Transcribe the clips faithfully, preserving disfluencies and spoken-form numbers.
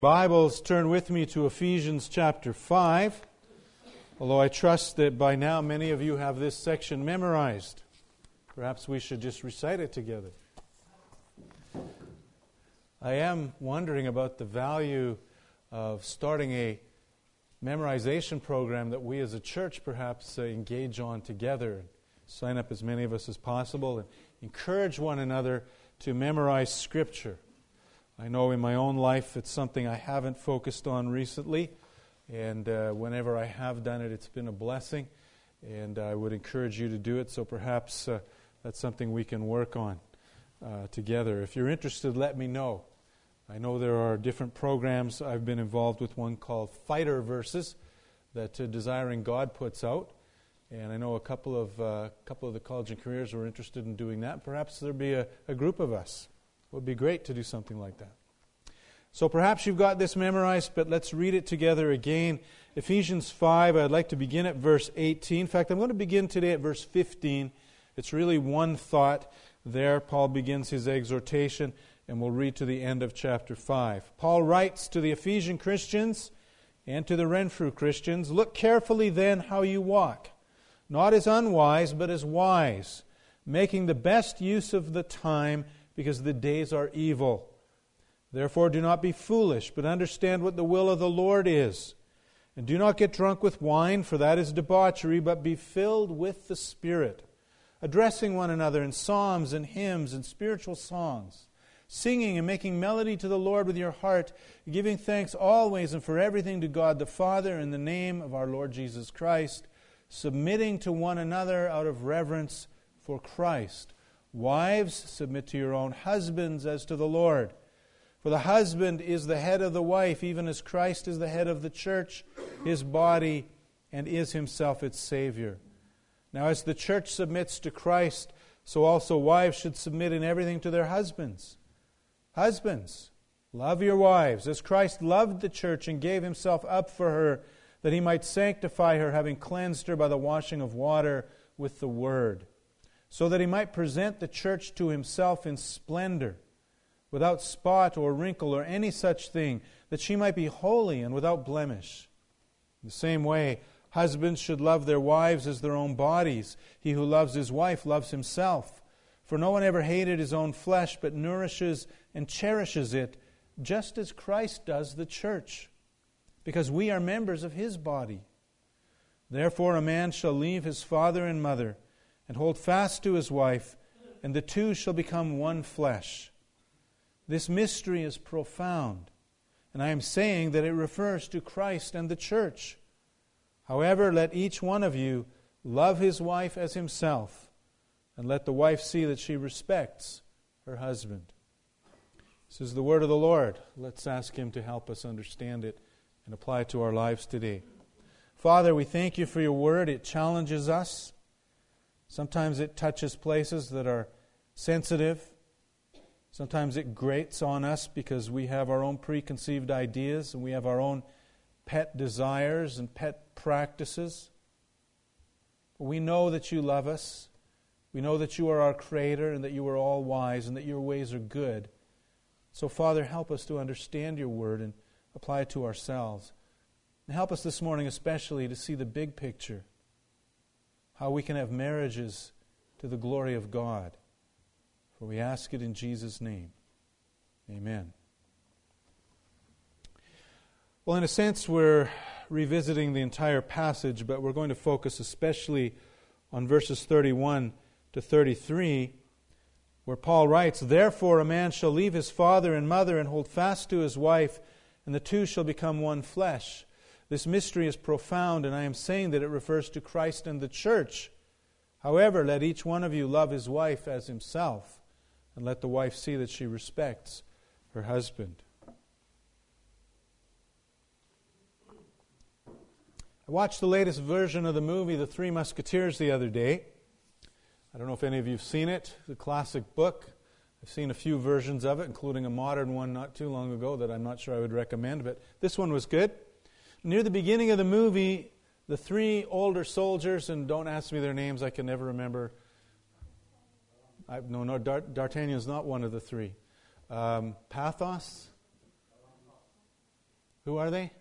Bibles, turn with me to Ephesians chapter five, although I trust that by now many of you have this section memorized. Perhaps we should just recite it together. I am wondering about the value of starting a memorization program that we as a church perhaps uh, engage on together and sign up as many of us as possible and encourage one another to memorize Scripture. I know in my own life it's something I haven't focused on recently, and uh, whenever I have done it, it's been a blessing, and I would encourage you to do it, so perhaps uh, that's something we can work on uh, together. If you're interested, let me know. I know there are different programs. I've been involved with one called Fighter Verses that uh, Desiring God puts out, and I know a couple of uh, couple of the college and careers are interested in doing that. Perhaps there'll be a, a group of us. It would be great to do something like that. So perhaps you've got this memorized, but let's read it together again. Ephesians five, I'd like to begin at verse eighteen. In fact, I'm going to begin today at verse fifteen. It's really one thought there. Paul begins his exhortation, and we'll read to the end of chapter five. Paul writes to the Ephesian Christians and to the Renfrew Christians, "Look carefully then how you walk, not as unwise, but as wise, making the best use of the time, because the days are evil. Therefore do not be foolish, but understand what the will of the Lord is. And do not get drunk with wine, for that is debauchery, but be filled with the Spirit, addressing one another in psalms and hymns and spiritual songs, singing and making melody to the Lord with your heart, giving thanks always and for everything to God the Father in the name of our Lord Jesus Christ, submitting to one another out of reverence for Christ. Wives, submit to your own husbands as to the Lord. For the husband is the head of the wife, even as Christ is the head of the church, his body, and is himself its Savior. Now as the church submits to Christ, so also wives should submit in everything to their husbands. Husbands, love your wives, as Christ loved the church and gave himself up for her, that he might sanctify her, having cleansed her by the washing of water with the word, so that he might present the church to himself in splendor, without spot or wrinkle or any such thing, that she might be holy and without blemish. In the same way, husbands should love their wives as their own bodies. He who loves his wife loves himself. For no one ever hated his own flesh, but nourishes and cherishes it, just as Christ does the church, because we are members of his body. Therefore a man shall leave his father and mother, and hold fast to his wife, and the two shall become one flesh. This mystery is profound, and I am saying that it refers to Christ and the church. However, let each one of you love his wife as himself, and let the wife see that she respects her husband." This is the word of the Lord. Let's ask him to help us understand it and apply it to our lives today. Father, we thank you for your word. It challenges us. Sometimes it touches places that are sensitive. Sometimes it grates on us because we have our own preconceived ideas and we have our own pet desires and pet practices. But we know that you love us. We know that you are our Creator and that you are all wise and that your ways are good. So, Father, help us to understand your word and apply it to ourselves. And help us this morning especially to see the big picture, how we can have marriages to the glory of God. For we ask it in Jesus' name. Amen. Well, in a sense, we're revisiting the entire passage, but we're going to focus especially on verses thirty-one to thirty-three, where Paul writes, "Therefore a man shall leave his father and mother and hold fast to his wife, and the two shall become one flesh." This mystery is profound, and I am saying that it refers to Christ and the church. However, let each one of you love his wife as himself, and let the wife see that she respects her husband. I watched the latest version of the movie The Three Musketeers the other day. I don't know if any of you have seen it, the classic book. I've seen a few versions of it, including a modern one not too long ago that I'm not sure I would recommend, but this one was good. Near the beginning of the movie, the three older soldiers, and don't ask me their names, I can never remember. I, no, no, D'Artagnan is not one of the three. Um, Pathos? Who are they?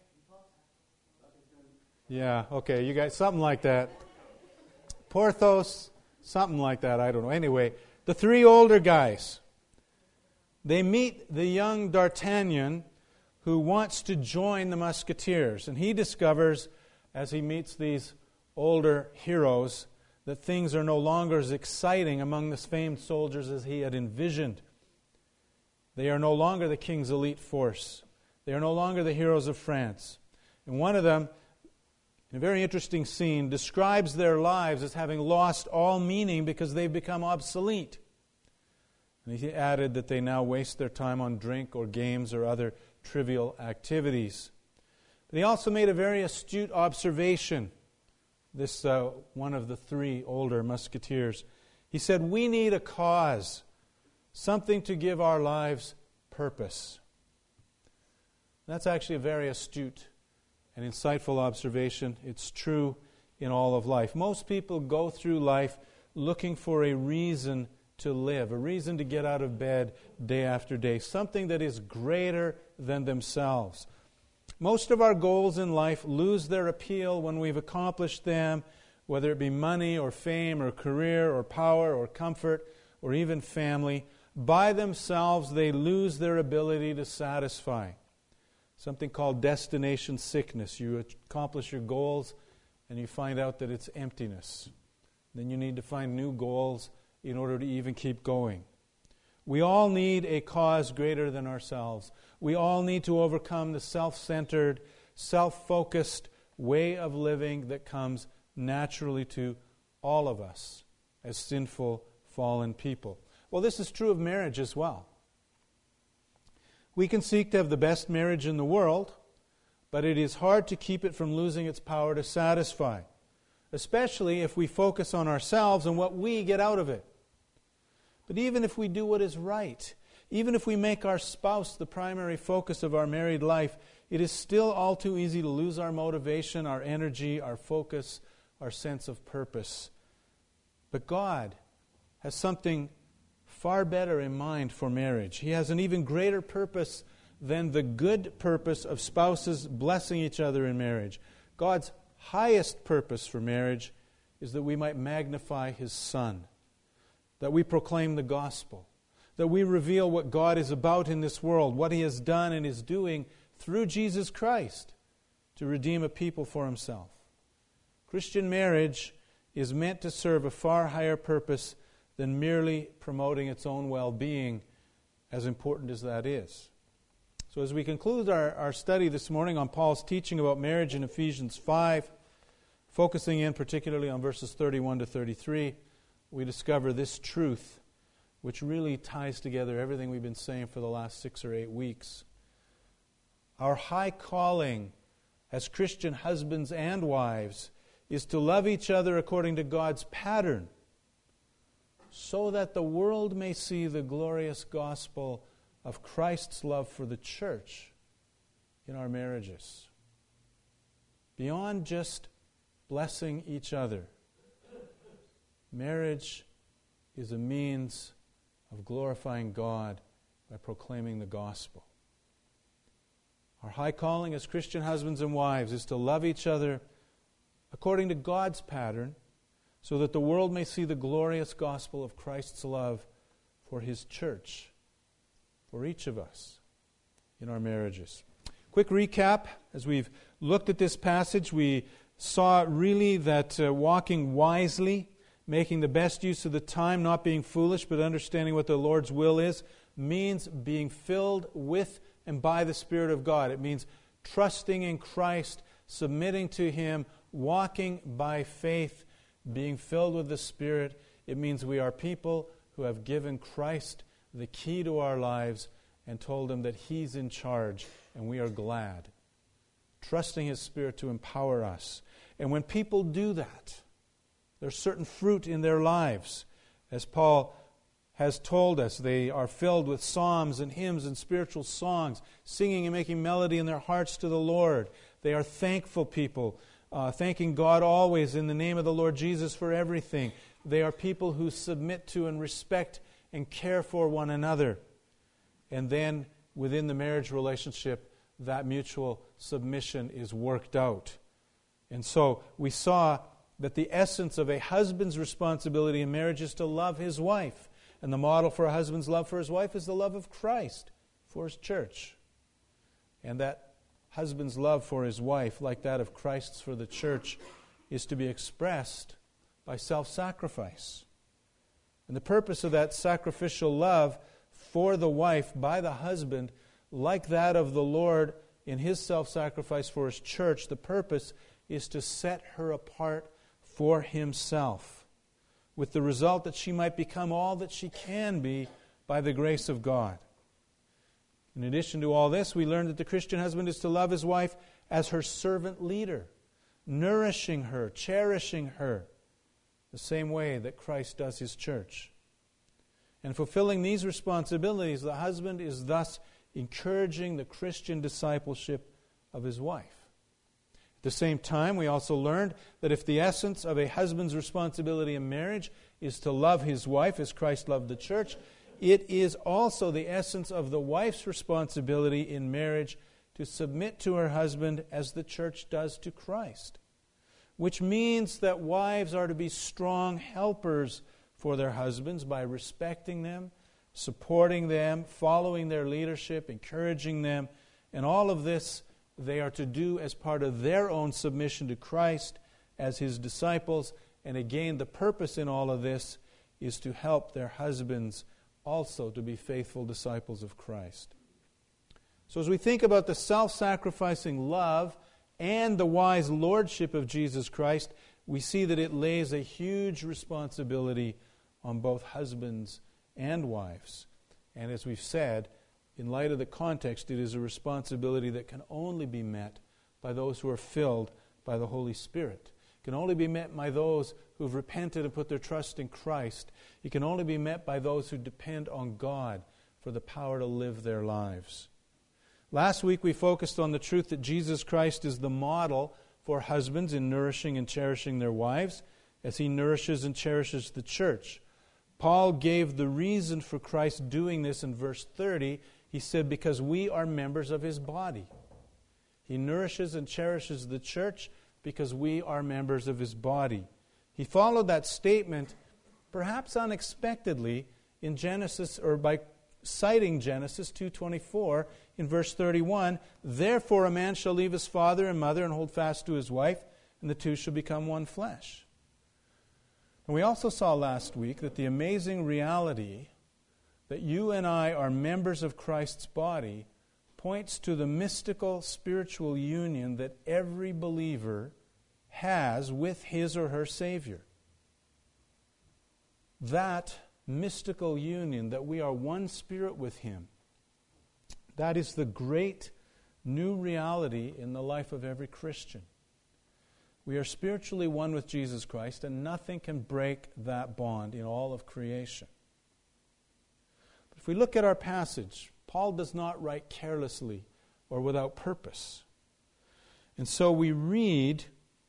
Yeah, okay, you guys, something like that. Porthos, something like that, I don't know. Anyway, the three older guys, they meet the young D'Artagnan who wants to join the Musketeers. And he discovers, as he meets these older heroes, that things are no longer as exciting among the famed soldiers as he had envisioned. They are no longer the king's elite force. They are no longer the heroes of France. And one of them, in a very interesting scene, describes their lives as having lost all meaning because they've become obsolete. And he added that they now waste their time on drink or games or other trivial activities. But he also made a very astute observation, this uh, one of the three older musketeers. He said, we need a cause, something to give our lives purpose. That's actually a very astute and insightful observation. It's true in all of life. Most people go through life looking for a reason to live, a reason to get out of bed day after day, something that is greater than themselves. Most of our goals in life lose their appeal when we've accomplished them, whether it be money or fame or career or power or comfort or even family. By themselves, they lose their ability to satisfy. Something called destination sickness. You accomplish your goals and you find out that it's emptiness. Then you need to find new goals in order to even keep going. We all need a cause greater than ourselves. We all need to overcome the self-centered, self-focused way of living that comes naturally to all of us as sinful, fallen people. Well, this is true of marriage as well. We can seek to have the best marriage in the world, but it is hard to keep it from losing its power to satisfy, especially if we focus on ourselves and what we get out of it. But even if we do what is right, even if we make our spouse the primary focus of our married life, it is still all too easy to lose our motivation, our energy, our focus, our sense of purpose. But God has something far better in mind for marriage. He has an even greater purpose than the good purpose of spouses blessing each other in marriage. God's highest purpose for marriage is that we might magnify His Son, that we proclaim the gospel, that we reveal what God is about in this world, what He has done and is doing through Jesus Christ to redeem a people for Himself. Christian marriage is meant to serve a far higher purpose than merely promoting its own well-being, as important as that is. So as we conclude our, our study this morning on Paul's teaching about marriage in Ephesians five, focusing in particularly on verses thirty-one to thirty-three, we discover this truth, which really ties together everything we've been saying for the last six or eight weeks. Our high calling as Christian husbands and wives is to love each other according to God's pattern, so that the world may see the glorious gospel of Christ's love for the church in our marriages. Beyond just blessing each other, marriage is a means of glorifying God by proclaiming the gospel. Our high calling as Christian husbands and wives is to love each other according to God's pattern, so that the world may see the glorious gospel of Christ's love for His church, for each of us in our marriages. Quick recap. As we've looked at this passage, we saw really that uh, walking wisely, making the best use of the time, not being foolish, but understanding what the Lord's will is, means being filled with and by the Spirit of God. It means trusting in Christ, submitting to Him, walking by faith, being filled with the Spirit. It means we are people who have given Christ the key to our lives and told Him that He's in charge, and we are glad. Trusting His Spirit to empower us. And when people do that, there's certain fruit in their lives. As Paul has told us, they are filled with psalms and hymns and spiritual songs, singing and making melody in their hearts to the Lord. They are thankful people, Uh, thanking God always in the name of the Lord Jesus for everything. They are people who submit to and respect and care for one another. And then within the marriage relationship, that mutual submission is worked out. And so we saw that the essence of a husband's responsibility in marriage is to love his wife. And the model for a husband's love for his wife is the love of Christ for his church. And that husband's love for his wife, like that of Christ's for the church, is to be expressed by self-sacrifice. And the purpose of that sacrificial love for the wife by the husband, like that of the Lord in his self-sacrifice for his church, the purpose is to set her apart for himself, with the result that she might become all that she can be by the grace of God. In addition to all this, we learn that the Christian husband is to love his wife as her servant leader, nourishing her, cherishing her, the same way that Christ does his church. And fulfilling these responsibilities, the husband is thus encouraging the Christian discipleship of his wife. At the same time, we also learned that if the essence of a husband's responsibility in marriage is to love his wife as Christ loved the church, it is also the essence of the wife's responsibility in marriage to submit to her husband as the church does to Christ. Which means that wives are to be strong helpers for their husbands by respecting them, supporting them, following their leadership, encouraging them, and all of this they are to do as part of their own submission to Christ as his disciples. And again, the purpose in all of this is to help their husbands also to be faithful disciples of Christ. So as we think about the self-sacrificing love and the wise lordship of Jesus Christ, we see that it lays a huge responsibility on both husbands and wives. And as we've said, in light of the context, it is a responsibility that can only be met by those who are filled by the Holy Spirit. It can only be met by those who have repented and put their trust in Christ. It can only be met by those who depend on God for the power to live their lives. Last week we focused on the truth that Jesus Christ is the model for husbands in nourishing and cherishing their wives as he nourishes and cherishes the church. Paul gave the reason for Christ doing this in verse thirty. He said, because we are members of his body. He nourishes and cherishes the church because we are members of his body. He followed that statement, perhaps unexpectedly, in Genesis, or by citing Genesis two twenty-four in verse thirty-one, therefore a man shall leave his father and mother and hold fast to his wife, and the two shall become one flesh. And we also saw last week that the amazing reality that you and I are members of Christ's body points to the mystical spiritual union that every believer has with his or her Savior. That mystical union, that we are one spirit with him, that is the great new reality in the life of every Christian. We are spiritually one with Jesus Christ, and nothing can break that bond in all of creation. But if we look at our passage, Paul does not write carelessly or without purpose. And so we read,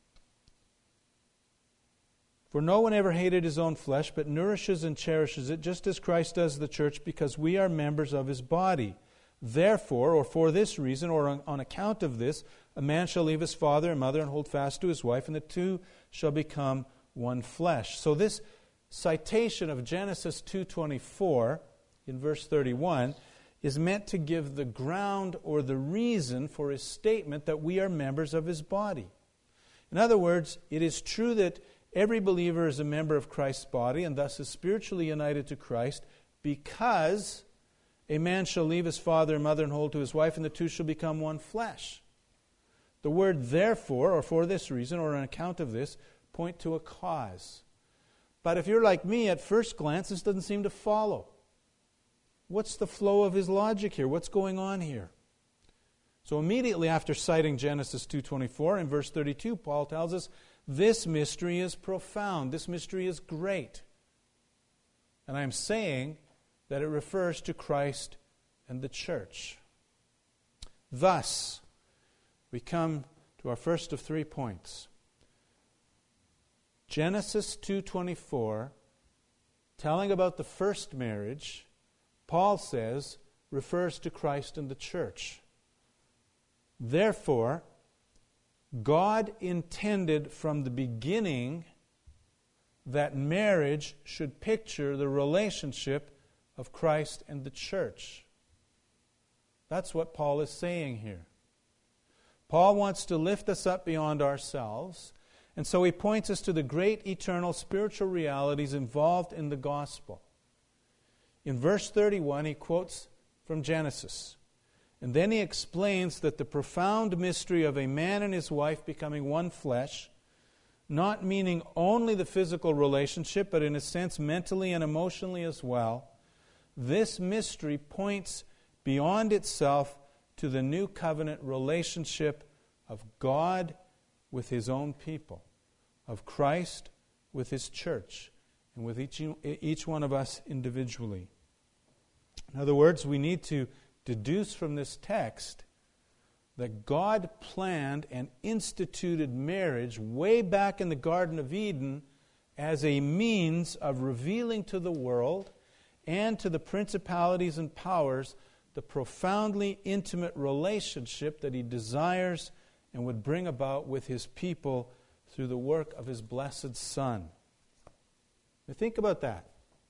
for no one ever hated his own flesh, but nourishes and cherishes it, just as Christ does the church, because we are members of his body. Therefore, or for this reason, or on, on account of this, a man shall leave his father and mother and hold fast to his wife, and the two shall become one flesh. So this citation of Genesis two twenty-four in verse thirty-one is meant to give the ground or the reason for his statement that we are members of his body. In other words, it is true that every believer is a member of Christ's body and thus is spiritually united to Christ, because a man shall leave his father and mother and hold to his wife, and the two shall become one flesh. The word therefore, or for this reason, or on account of this, point to a cause. But if you're like me, at first glance, this doesn't seem to follow. What's the flow of his logic here? What's going on here? So immediately after citing Genesis two twenty-four, in verse thirty-two, Paul tells us, this mystery is profound. This mystery is great. And I'm saying that it refers to Christ and the church. Thus, we come to our first of three points. Genesis two twenty-four, telling about the first marriage, Paul says, refers to Christ and the church. Therefore, God intended from the beginning that marriage should picture the relationship of Christ and the church. That's what Paul is saying here. Paul wants to lift us up beyond ourselves, and so he points us to the great eternal spiritual realities involved in the gospel. In verse thirty-one, he quotes from Genesis. And then he explains that the profound mystery of a man and his wife becoming one flesh, not meaning only the physical relationship, but in a sense mentally and emotionally as well, this mystery points beyond itself to the new covenant relationship of God with His own people, of Christ with His church, and with each, each one of us individually. In other words, we need to deduce from this text that God planned and instituted marriage way back in the Garden of Eden as a means of revealing to the world and to the principalities and powers the profoundly intimate relationship that He desires and would bring about with His people through the work of His blessed Son. Now think about that.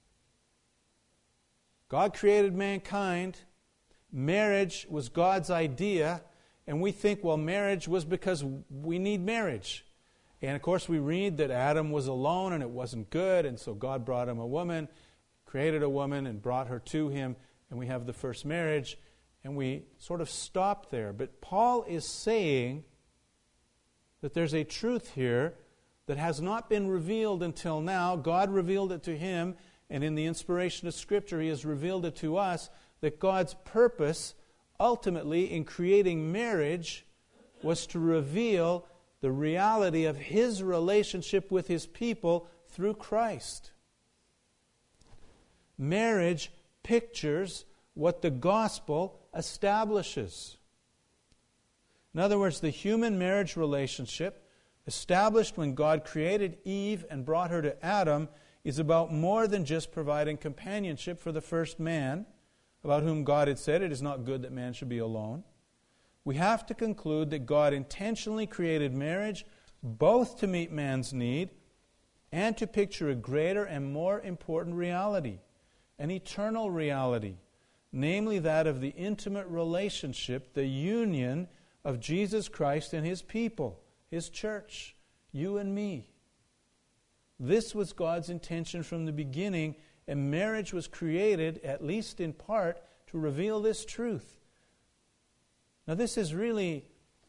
God created mankind. Marriage was God's idea, and we think, well, marriage was because we need marriage. And of course we read that Adam was alone and it wasn't good, and so God brought him a woman, created a woman and brought her to him, and we have the first marriage, and we sort of stop there. But Paul is saying that there's a truth here that has not been revealed until now. God revealed it to him, and in the inspiration of Scripture He has revealed it to us, that God's purpose ultimately in creating marriage was to reveal the reality of His relationship with His people through Christ. Marriage pictures what the gospel establishes. In other words, the human marriage relationship established when God created Eve and brought her to Adam is about more than just providing companionship for the first man, about whom God had said, it is not good that man should be alone. We have to conclude that God intentionally created marriage both to meet man's need and to picture a greater and more important reality, an eternal reality, namely that of the intimate relationship, the union of Jesus Christ and His people, His church, you and me. This was God's intention from the beginning, and marriage was created, at least in part, to reveal this truth. Now, this is really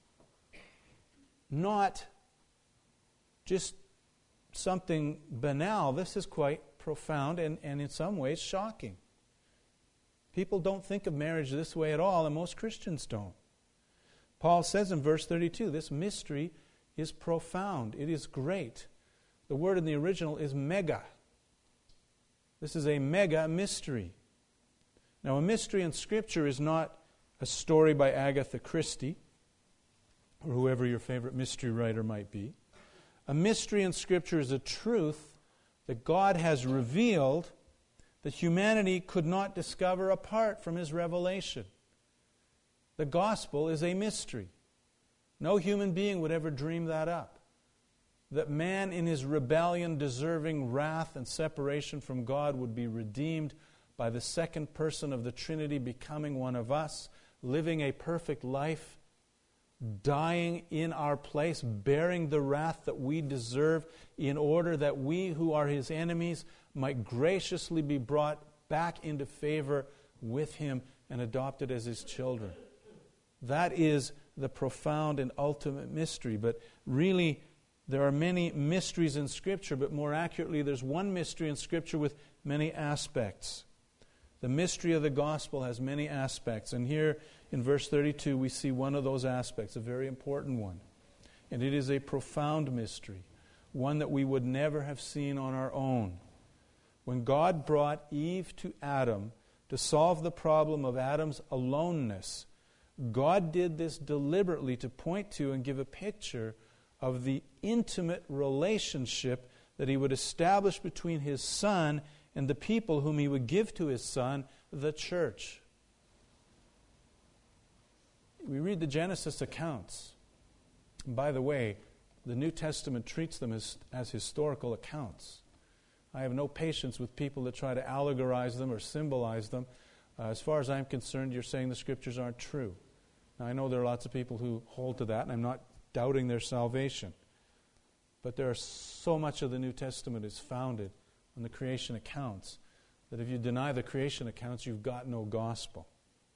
not just something banal. This is quite profound and, and in some ways shocking. People don't think of marriage this way at all, and most Christians don't. Paul says in verse thirty-two, this mystery is profound. It is great. The word in the original is mega. This is a mega mystery. Now, a mystery in Scripture is not a story by Agatha Christie or whoever your favorite mystery writer might be. A mystery in Scripture is a truth that God has revealed that humanity could not discover apart from His revelation. The gospel is a mystery. No human being would ever dream that up. That man in his rebellion, deserving wrath and separation from God, would be redeemed by the second person of the Trinity becoming one of us, living a perfect life, dying in our place, bearing the wrath that we deserve, in order that we who are His enemies might graciously be brought back into favor with Him and adopted as His children. That is the profound and ultimate mystery. But really, there are many mysteries in Scripture, but more accurately, there's one mystery in Scripture with many aspects. The mystery of the gospel has many aspects. And here in verse thirty-two, we see one of those aspects, a very important one. And it is a profound mystery, one that we would never have seen on our own. When God brought Eve to Adam to solve the problem of Adam's aloneness, God did this deliberately to point to and give a picture of the intimate relationship that He would establish between His Son and the people whom He would give to His Son, the church. we read the Genesis accounts. And by the way, the New Testament treats them as, as historical accounts. I have no patience with people that try to allegorize them or symbolize them. Uh, as far as I'm concerned, you're saying the Scriptures aren't true. Now, I know there are lots of people who hold to that, and I'm not doubting their salvation. But there are so much of the New Testament is founded on the creation accounts that if you deny the creation accounts, you've got no gospel.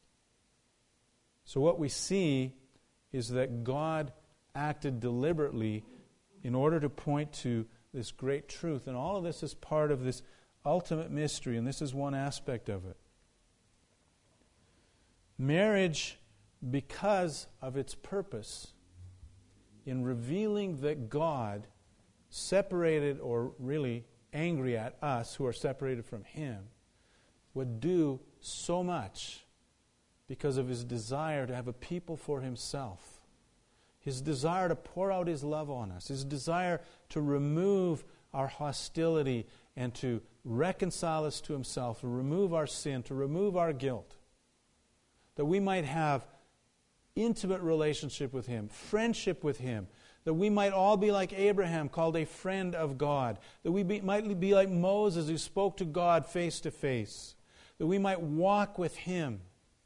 So what we see is that God acted deliberately in order to point to this great truth. And all of this is part of this ultimate mystery, and this is one aspect of it. Marriage, because of its purpose in revealing that God separated, or really angry at us who are separated from Him, would do so much because of His desire to have a people for Himself. His desire to pour out His love on us. His desire to remove our hostility and to reconcile us to Himself, to remove our sin, to remove our guilt. That we might have intimate relationship with Him, friendship with Him. That we might all be like Abraham, called a friend of God. That we be, might be like Moses, who spoke to God face to face. That we might walk with Him.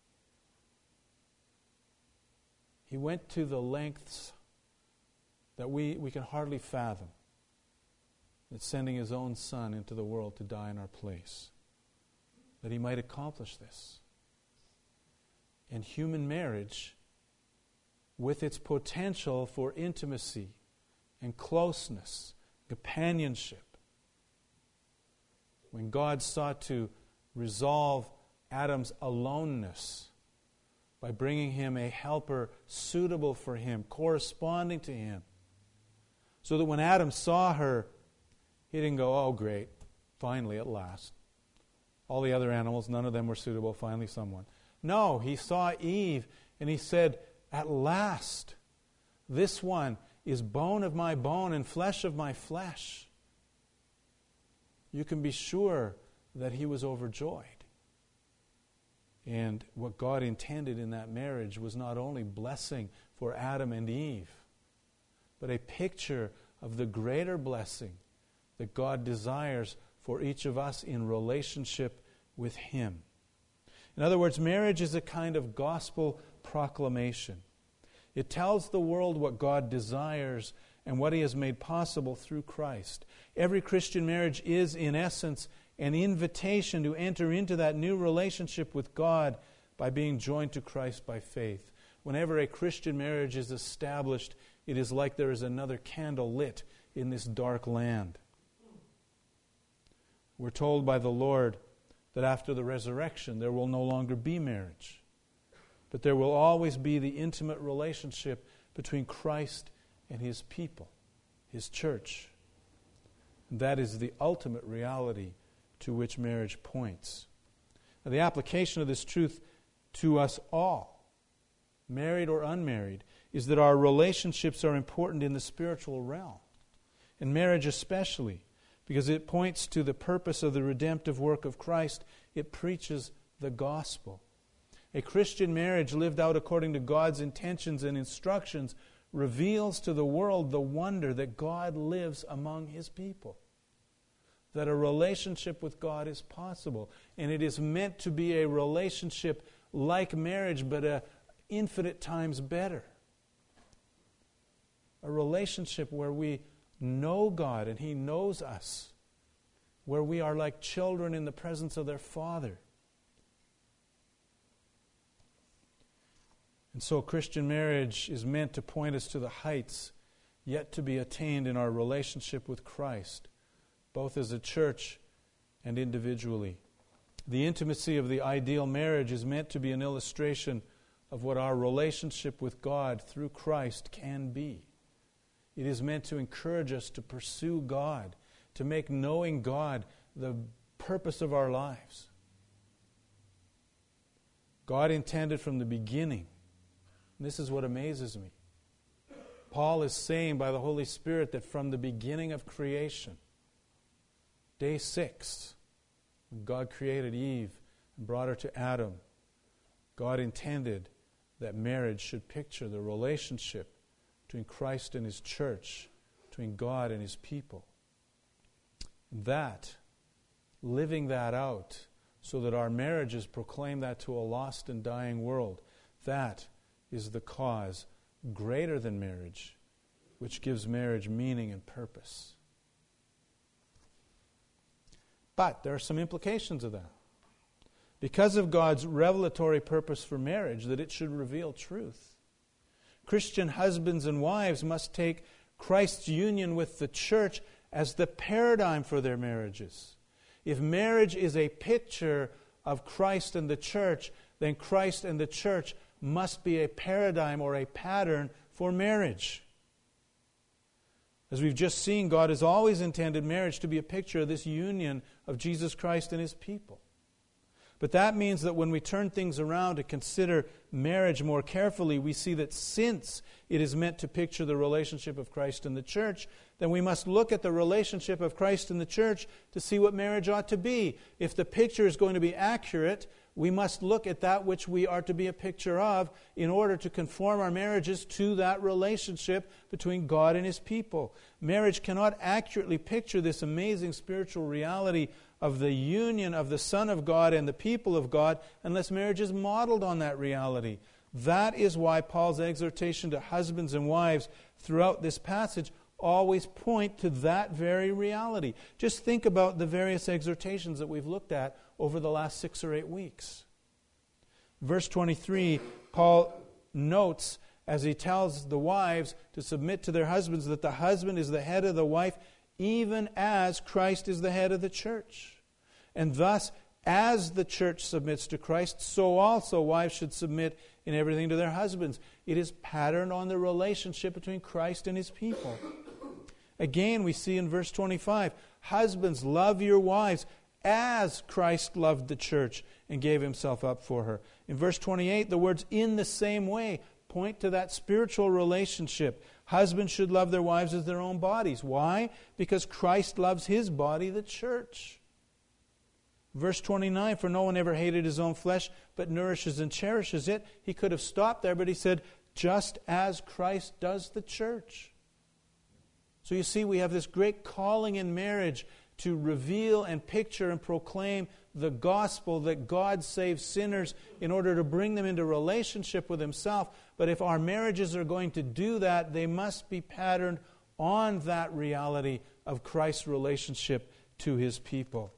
He went to the lengths that we, we can hardly fathom, that sending His own Son into the world to die in our place, that He might accomplish this. And human marriage, with its potential for intimacy and closeness, companionship, when God sought to resolve Adam's aloneness by bringing him a helper suitable for him, corresponding to him, so that when Adam saw her, he didn't go, oh great, finally at last. All the other animals, none of them were suitable, finally someone. No, he saw Eve and he said, at last, this one is bone of my bone and flesh of my flesh. You can be sure that he was overjoyed. And what God intended in that marriage was not only blessing for Adam and Eve, but a picture of the greater blessing that God desires for each of us in relationship with Him. In other words, marriage is a kind of gospel proclamation. It tells the world what God desires and what He has made possible through Christ. Every Christian marriage is, in essence, an invitation to enter into that new relationship with God by being joined to Christ by faith. Whenever a Christian marriage is established, it is like there is another candle lit in this dark land. We're told by the Lord that after the resurrection there will no longer be marriage, but there will always be the intimate relationship between Christ and His people, His church. And that is the ultimate reality to which marriage points. Now, the application of this truth to us all, married or unmarried, is that our relationships are important in the spiritual realm, and marriage especially, because it points to the purpose of the redemptive work of Christ. It preaches the gospel. A Christian marriage lived out according to God's intentions and instructions reveals to the world the wonder that God lives among His people. That a relationship with God is possible. And it is meant to be a relationship like marriage, but a infinite times better. A relationship where we know God and He knows us. Where we are like children in the presence of their Father. And so Christian marriage is meant to point us to the heights yet to be attained in our relationship with Christ, both as a church and individually. The intimacy of the ideal marriage is meant to be an illustration of what our relationship with God through Christ can be. It is meant to encourage us to pursue God, to make knowing God the purpose of our lives. God intended from the beginning, and this is what amazes me. Paul is saying by the Holy Spirit that from the beginning of creation, day six, when God created Eve and brought her to Adam, God intended that marriage should picture the relationship between Christ and His church, between God and His people. That, living that out so that our marriages proclaim that to a lost and dying world, that is the cause greater than marriage, which gives marriage meaning and purpose. But there are some implications of that. Because of God's revelatory purpose for marriage, that it should reveal truth, Christian husbands and wives must take Christ's union with the church as the paradigm for their marriages. If marriage is a picture of Christ and the church, then Christ and the church must be a paradigm or a pattern for marriage. As we've just seen, God has always intended marriage to be a picture of this union of Jesus Christ and His people. But that means that when we turn things around to consider marriage more carefully, we see that since it is meant to picture the relationship of Christ and the church, then we must look at the relationship of Christ and the church to see what marriage ought to be. If the picture is going to be accurate, we must look at that which we are to be a picture of in order to conform our marriages to that relationship between God and His people. Marriage cannot accurately picture this amazing spiritual reality of the union of the Son of God and the people of God unless marriage is modeled on that reality. That is why Paul's exhortation to husbands and wives throughout this passage always point to that very reality. Just think about the various exhortations that we've looked at over the last six or eight weeks. Verse twenty-three, Paul notes as he tells the wives to submit to their husbands that the husband is the head of the wife, even as Christ is the head of the church. And thus, as the church submits to Christ, so also wives should submit in everything to their husbands. It is patterned on the relationship between Christ and His people. Again, we see in verse twenty-five, husbands, love your wives as Christ loved the church and gave Himself up for her. In verse twenty-eight, the words in the same way point to that spiritual relationship. Husbands should love their wives as their own bodies. Why? Because Christ loves His body, the church. Verse twenty-nine, for no one ever hated his own flesh, but nourishes and cherishes it. He could have stopped there, but he said, just as Christ does the church. So you see, we have this great calling in marriage to reveal and picture and proclaim the gospel that God saves sinners in order to bring them into relationship with Himself. But if our marriages are going to do that, they must be patterned on that reality of Christ's relationship to His people.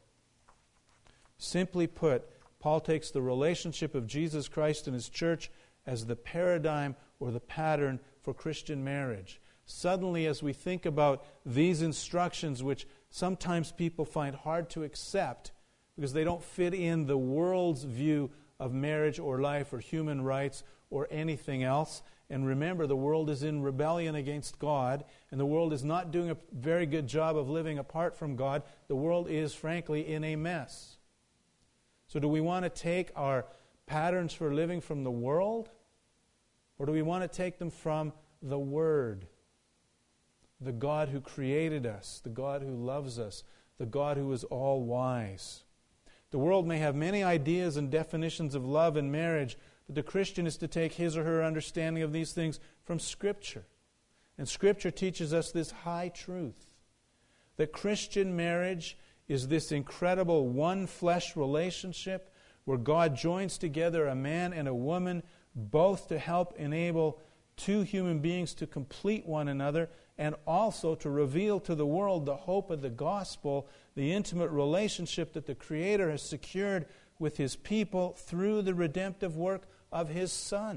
Simply put, Paul takes the relationship of Jesus Christ and His church as the paradigm or the pattern for Christian marriage. Suddenly, as we think about these instructions, which sometimes people find hard to accept because they don't fit in the world's view of marriage or life or human rights or anything else. And remember, the world is in rebellion against God, and the world is not doing a very good job of living apart from God. The world is, frankly, in a mess. So do we want to take our patterns for living from the world, or do we want to take them from the Word? The God who created us, the God who loves us, the God who is all-wise. The world may have many ideas and definitions of love and marriage, but the Christian is to take his or her understanding of these things from Scripture. And Scripture teaches us this high truth, that Christian marriage is this incredible one-flesh relationship where God joins together a man and a woman, both to help enable two human beings to complete one another and also to reveal to the world the hope of the gospel, the intimate relationship that the Creator has secured with His people through the redemptive work of His Son.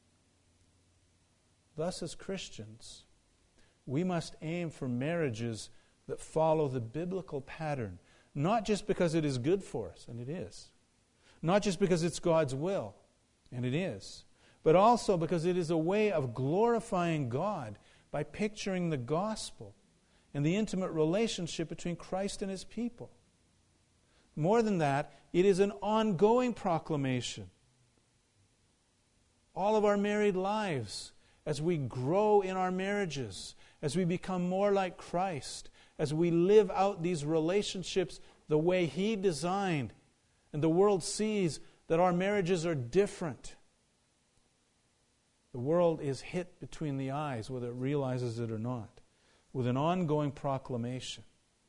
Thus, as Christians, we must aim for marriages that follow the biblical pattern, not just because it is good for us, and it is, not just because it's God's will, and it is, but also because it is a way of glorifying God by picturing the gospel and the intimate relationship between Christ and His people. More than that, it is an ongoing proclamation. All of our married lives, as we grow in our marriages, as we become more like Christ, as we live out these relationships the way He designed, and the world sees that our marriages are different, The world is hit between the eyes, whether it realizes it or not, with an ongoing proclamation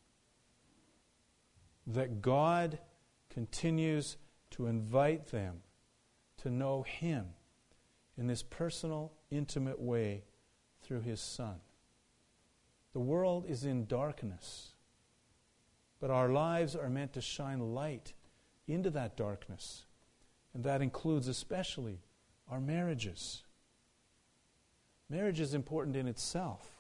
that God continues to invite them to know Him in this personal, intimate way through His Son. The world is in darkness, but our lives are meant to shine light into that darkness, and that includes especially our marriages. Marriage is important in itself.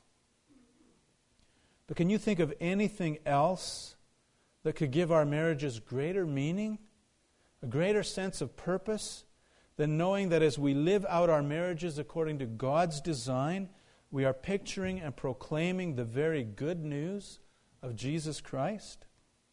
But can you think of anything else that could give our marriages greater meaning, a greater sense of purpose, than knowing that as we live out our marriages according to God's design, we are picturing and proclaiming the very good news of Jesus Christ?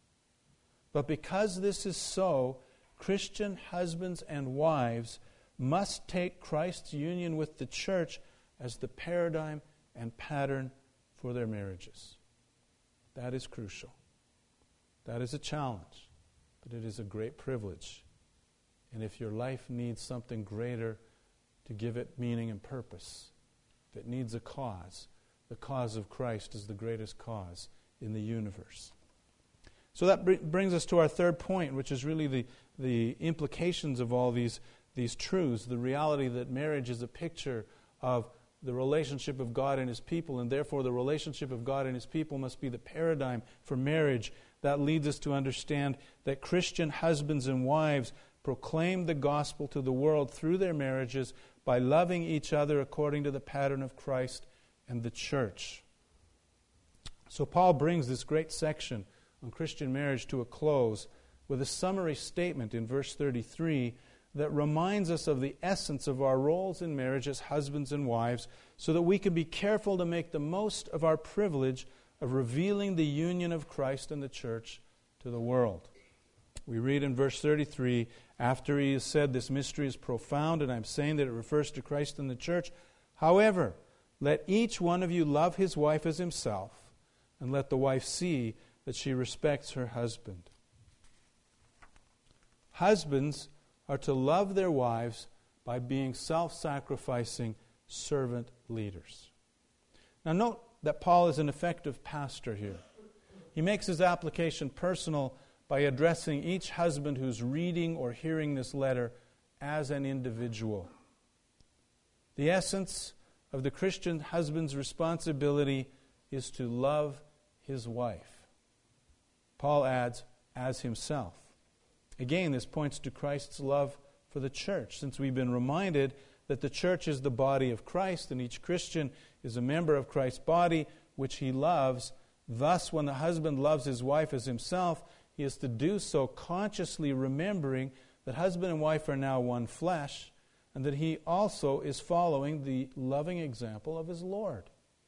But because this is so, Christian husbands and wives must take Christ's union with the church as the paradigm and pattern for their marriages. That is crucial. That is a challenge, but it is a great privilege. And if your life needs something greater to give it meaning and purpose, if it needs a cause, the cause of Christ is the greatest cause in the universe. So that br- brings us to our third point, which is really the, the implications of all these, these truths, the reality that marriage is a picture of the relationship of God and His people, and therefore the relationship of God and His people must be the paradigm for marriage. That leads us to understand that Christian husbands and wives proclaim the gospel to the world through their marriages by loving each other according to the pattern of Christ and the church. So Paul brings this great section on Christian marriage to a close with a summary statement in verse thirty-three that reminds us of the essence of our roles in marriage as husbands and wives, so that we can be careful to make the most of our privilege of revealing the union of Christ and the church to the world. We read in verse thirty-three, after he has said this mystery is profound, and I'm saying that it refers to Christ and the church, however, let each one of you love his wife as himself, and let the wife see that she respects her husband. Husbands are to love their wives by being self-sacrificing servant leaders. Now note that Paul is an effective pastor here. He makes his application personal by addressing each husband who's reading or hearing this letter as an individual. The essence of the Christian husband's responsibility is to love his wife. Paul adds, as himself. Again, this points to Christ's love for the church, since we've been reminded that the church is the body of Christ, and each Christian is a member of Christ's body, which he loves. Thus, when the husband loves his wife as himself, he is to do so consciously remembering that husband and wife are now one flesh, and that he also is following the loving example of his Lord.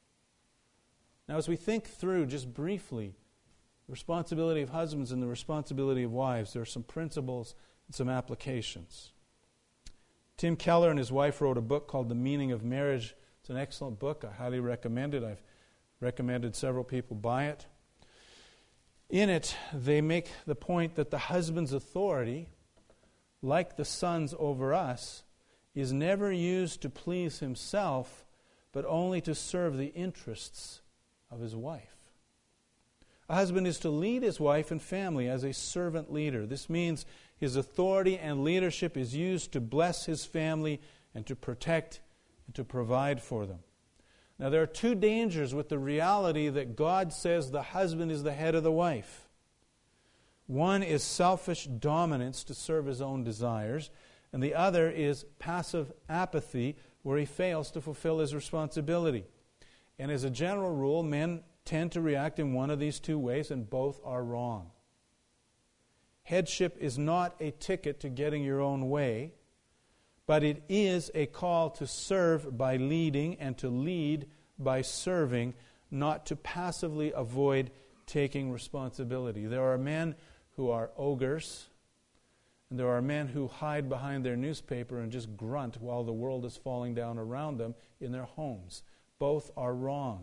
Now, as we think through just briefly the responsibility of husbands and the responsibility of wives, there are some principles and some applications. Tim Keller and his wife wrote a book called The Meaning of Marriage. It's an excellent book. I highly recommend it. I've recommended several people buy it. In it, they make the point that the husband's authority, like the son's over us, is never used to please himself, but only to serve the interests of his wife. A husband is to lead his wife and family as a servant leader. This means his authority and leadership is used to bless his family and to protect and to provide for them. Now, there are two dangers with the reality that God says the husband is the head of the wife. One is selfish dominance to serve his own desires, and the other is passive apathy, where he fails to fulfill his responsibility. And as a general rule, men tend to react in one of these two ways, and both are wrong. Headship is not a ticket to getting your own way, but it is a call to serve by leading and to lead by serving, not to passively avoid taking responsibility. There are men who are ogres, and there are men who hide behind their newspaper and just grunt while the world is falling down around them in their homes. Both are wrong.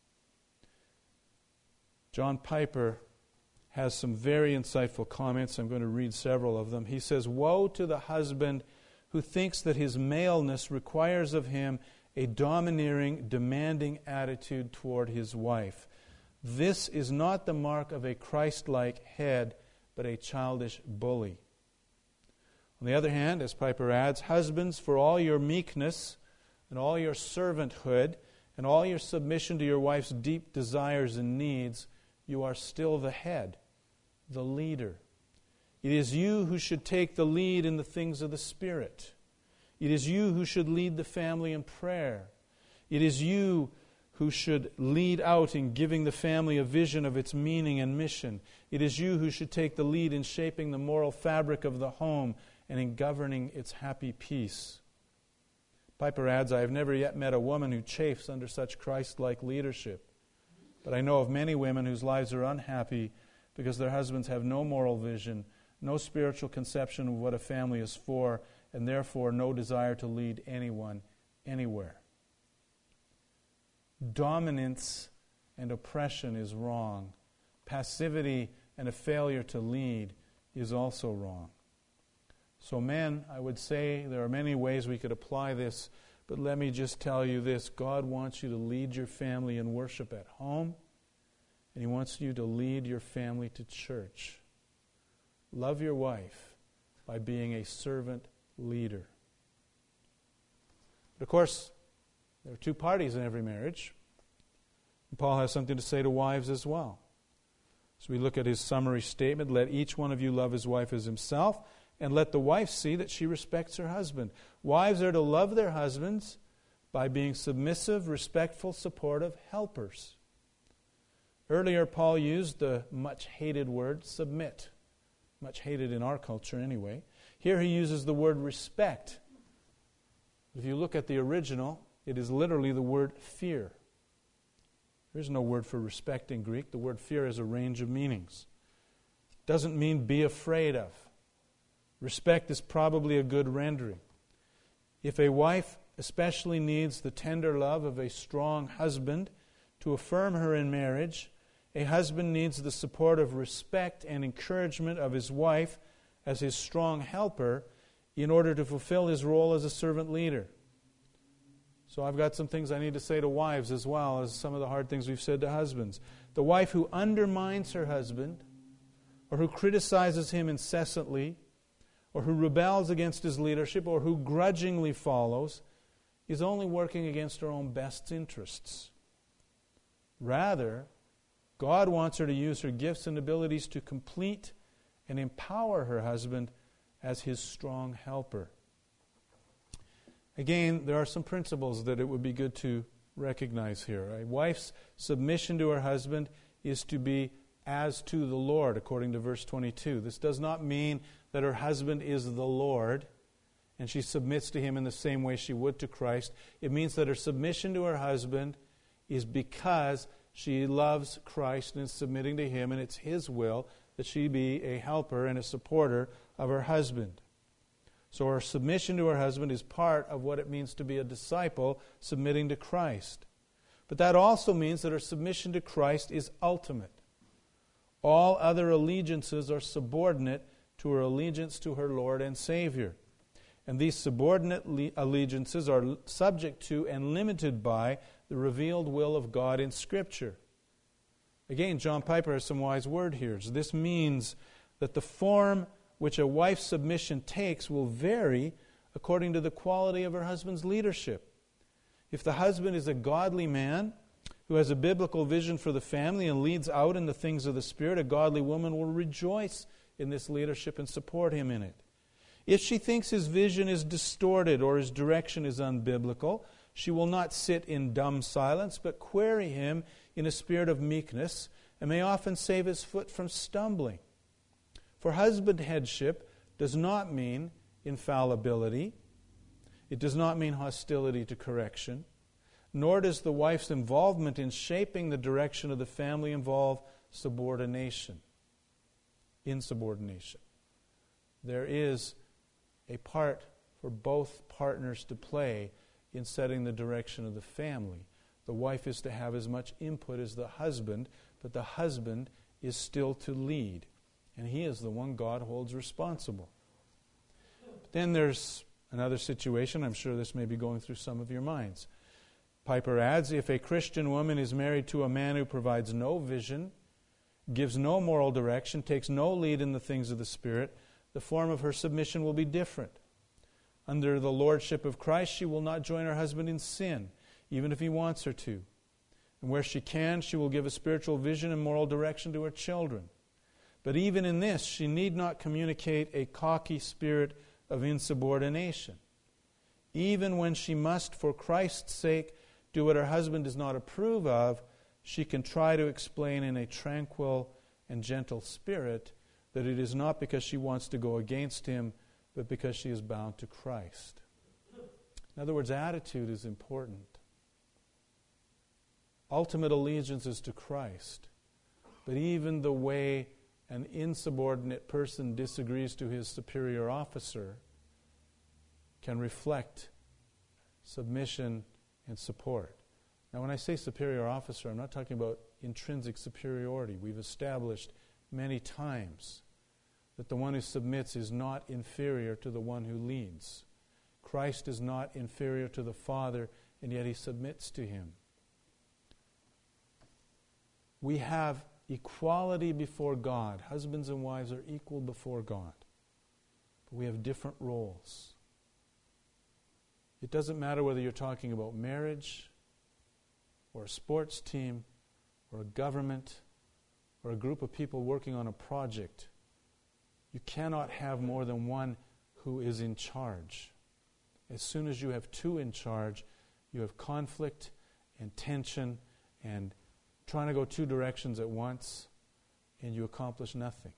John Piper has some very insightful comments. I'm going to read several of them. He says, "Woe to the husband who thinks that his maleness requires of him a domineering, demanding attitude toward his wife. This is not the mark of a Christ-like head, but a childish bully. On the other hand, as Piper adds, husbands, for all your meekness and all your servanthood and all your submission to your wife's deep desires and needs, you are still the head, the leader. It is you who should take the lead in the things of the Spirit. It is you who should lead the family in prayer. It is you who should lead out in giving the family a vision of its meaning and mission. It is you who should take the lead in shaping the moral fabric of the home and in governing its happy peace. Piper adds, I have never yet met a woman who chafes under such Christ-like leadership. But I know of many women whose lives are unhappy because their husbands have no moral vision, no spiritual conception of what a family is for, and therefore no desire to lead anyone anywhere. Dominance and oppression is wrong. Passivity and a failure to lead is also wrong. So men, I would say there are many ways we could apply this, but let me just tell you this. God wants you to lead your family in worship at home, and He wants you to lead your family to church. Love your wife by being a servant leader. But of course, there are two parties in every marriage. And Paul has something to say to wives as well. So we look at his summary statement. Let each one of you love his wife as himself, and let the wife see that she respects her husband. Wives are to love their husbands by being submissive, respectful, supportive helpers. Earlier, Paul used the much hated word submit. Much hated in our culture anyway. Here he uses the word respect. If you look at the original, it is literally the word fear. There's no word for respect in Greek. The word fear has a range of meanings. It doesn't mean be afraid of. Respect is probably a good rendering. If a wife especially needs the tender love of a strong husband to affirm her in marriage, a husband needs the support of respect and encouragement of his wife as his strong helper in order to fulfill his role as a servant leader. So I've got some things I need to say to wives as well as some of the hard things we've said to husbands. The wife who undermines her husband, or who criticizes him incessantly, or who rebels against his leadership, or who grudgingly follows, is only working against her own best interests. Rather, God wants her to use her gifts and abilities to complete and empower her husband as his strong helper. Again, there are some principles that it would be good to recognize here. A wife's submission to her husband is to be as to the Lord, according to verse twenty-two. This does not mean that her husband is the Lord and she submits to him in the same way she would to Christ. It means that her submission to her husband is because she loves Christ and is submitting to him, and it's his will that she be a helper and a supporter of her husband. So her submission to her husband is part of what it means to be a disciple submitting to Christ. But that also means that her submission to Christ is ultimate. All other allegiances are subordinate to her allegiance to her Lord and Savior. And these subordinate le- allegiances are subject to and limited by the revealed will of God in Scripture. Again, John Piper has some wise word here. So this means that the form which a wife's submission takes will vary according to the quality of her husband's leadership. If the husband is a godly man who has a biblical vision for the family and leads out in the things of the Spirit, a godly woman will rejoice in this leadership and support him in it. If she thinks his vision is distorted or his direction is unbiblical, she will not sit in dumb silence, but query him in a spirit of meekness, and may often save his foot from stumbling. For husband headship does not mean infallibility. It does not mean hostility to correction. Nor does the wife's involvement in shaping the direction of the family involve subordination, insubordination. There is a part for both partners to play in setting the direction of the family. The wife is to have as much input as the husband, but the husband is still to lead. And he is the one God holds responsible. But then there's Another situation, I'm sure this may be going through some of your minds. Piper adds, if a Christian woman is married to a man who provides no vision, gives no moral direction, takes no lead in the things of the Spirit, the form of her submission will be different. Under the lordship of Christ, she will not join her husband in sin, even if he wants her to. And where she can, she will give a spiritual vision and moral direction to her children. But even in this, she need not communicate a cocky spirit of insubordination. Even when she must, for Christ's sake, do what her husband does not approve of, she can try to explain in a tranquil and gentle spirit that it is not because she wants to go against him, but because she is bound to Christ. In other words, attitude is important. Ultimate allegiance is to Christ. But even the way an insubordinate person disagrees to his superior officer can reflect submission and support. Now, when I say superior officer, I'm not talking about intrinsic superiority. We've established many times that the one who submits is not inferior to the one who leads. Christ is not inferior to the Father, and yet he submits to him. We have equality before God. Husbands and wives are equal before God. But we have different roles. It doesn't matter whether you're talking about marriage, or a sports team, or a government, or a group of people working on a project. You cannot have more than one who is in charge. As soon as you have two in charge, you have conflict and tension and trying to go two directions at once, and you accomplish nothing.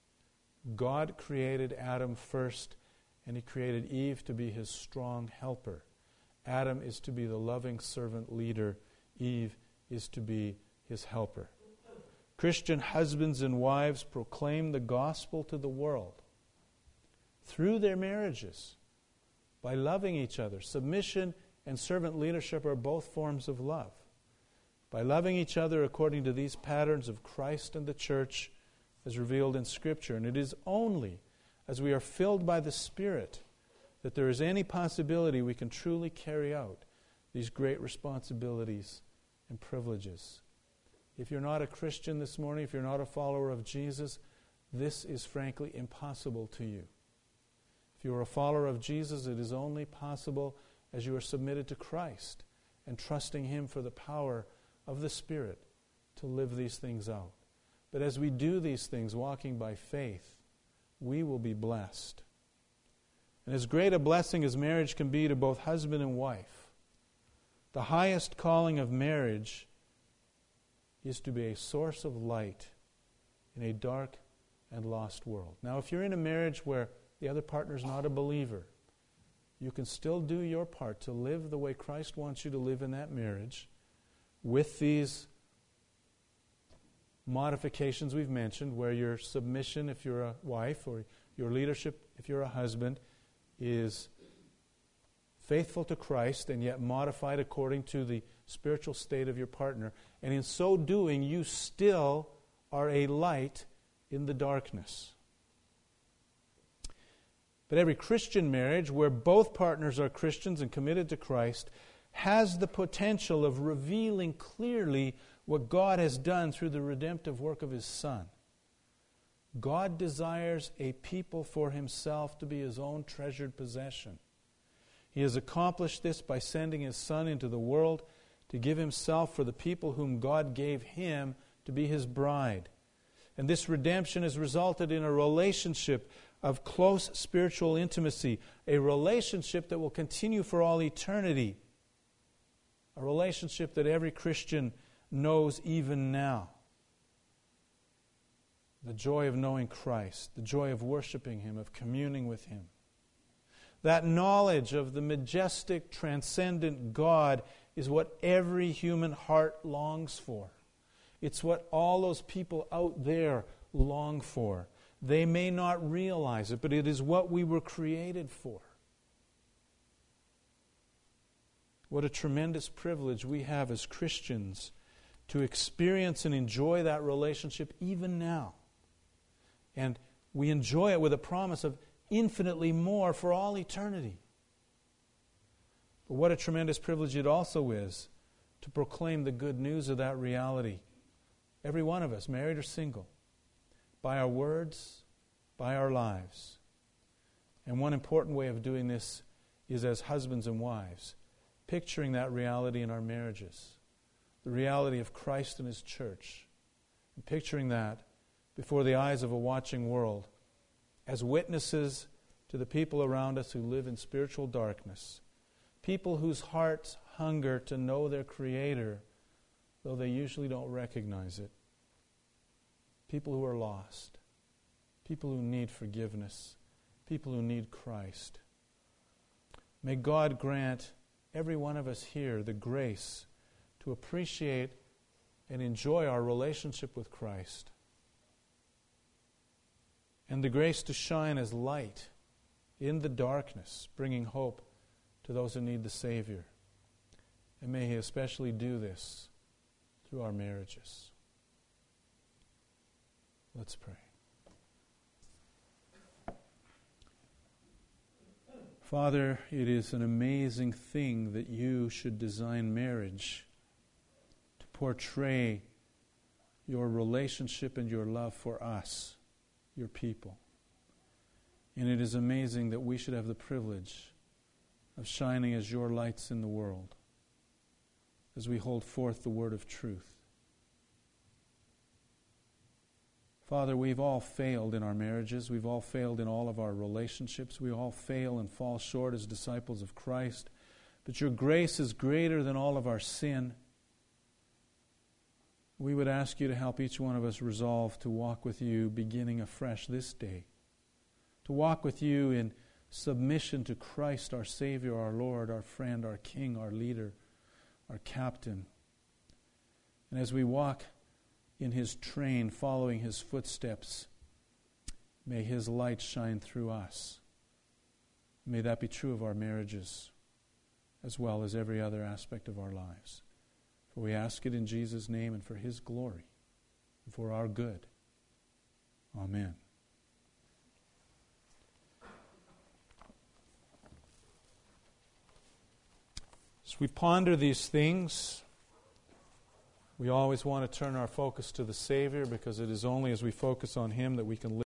God created Adam first, and he created Eve to be his strong helper. Adam is to be the loving servant leader. Eve is to be his helper. Christian husbands and wives proclaim the gospel to the world through their marriages by loving each other. Submission and servant leadership are both forms of love. By loving each other according to these patterns of Christ and the church as revealed in Scripture. And it is only as we are filled by the Spirit that there is any possibility we can truly carry out these great responsibilities and privileges. If you're not a Christian this morning, if you're not a follower of Jesus, this is frankly impossible to you. If you are a follower of Jesus, it is only possible as you are submitted to Christ and trusting him for the power of the Spirit to live these things out. But as we do these things, walking by faith, we will be blessed. And as great a blessing as marriage can be to both husband and wife, the highest calling of marriage is to be a source of light in a dark and lost world. Now, if you're in a marriage where the other partner is not a believer, you can still do your part to live the way Christ wants you to live in that marriage with these modifications we've mentioned, where your submission, if you're a wife, or your leadership, if you're a husband, is faithful to Christ and yet modified according to the spiritual state of your partner. And in so doing, you still are a light in the darkness. But every Christian marriage, where both partners are Christians and committed to Christ, has the potential of revealing clearly what God has done through the redemptive work of his Son. God desires a people for himself to be his own treasured possession. He has accomplished this by sending his Son into the world to give himself for the people whom God gave him to be his bride. And this redemption has resulted in a relationship of close spiritual intimacy, a relationship that will continue for all eternity, a relationship that every Christian knows even now. The joy of knowing Christ, the joy of worshiping him, of communing with him. That knowledge of the majestic, transcendent God is what every human heart longs for. It's what all those people out there long for. They may not realize it, but it is what we were created for. What a tremendous privilege we have as Christians to experience and enjoy that relationship even now. And we enjoy it with a promise of infinitely more for all eternity. But what a tremendous privilege it also is to proclaim the good news of that reality. Every one of us, married or single, by our words, by our lives. And one important way of doing this is as husbands and wives, picturing that reality in our marriages, the reality of Christ and His church, and picturing that before the eyes of a watching world as witnesses to the people around us who live in spiritual darkness, people whose hearts hunger to know their Creator, though they usually don't recognize it, people who are lost, people who need forgiveness, people who need Christ. May God grant every one of us here the grace to appreciate and enjoy our relationship with Christ, and the grace to shine as light in the darkness, bringing hope to those who need the Savior. And may He especially do this through our marriages. Let's pray. Father, it is an amazing thing that You should design marriage to portray Your relationship and Your love for us, Your people. And it is amazing that we should have the privilege of shining as Your lights in the world as we hold forth the word of truth. Father, we've all failed in our marriages. We've all failed in all of our relationships. We all fail and fall short as disciples of Christ. But Your grace is greater than all of our sin. We would ask You to help each one of us resolve to walk with You beginning afresh this day. To walk with You in submission to Christ, our Savior, our Lord, our friend, our King, our leader, our captain. And as we walk in His train, following His footsteps, may His light shine through us. May that be true of our marriages as well as every other aspect of our lives. For we ask it in Jesus' name and for His glory and for our good. Amen. As we ponder these things, we always want to turn our focus to the Savior, because it is only as we focus on Him that we can live